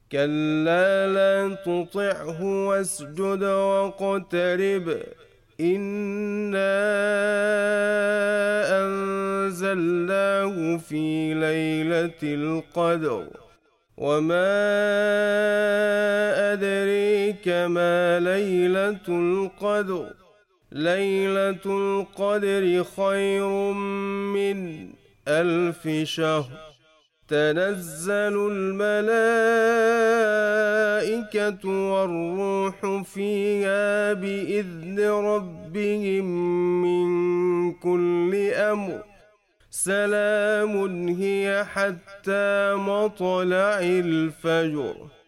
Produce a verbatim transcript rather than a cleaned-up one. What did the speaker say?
كلا لا تطعه واسجد واقترب إنا أنزلناه في ليلة القدر وما أدريك ما ليلة القدر ليلة القدر خير من ألف شهر تنزل الملائكة والروح فيها بإذن ربهم من كل أمر سلام هي حتى مطلع الفجر.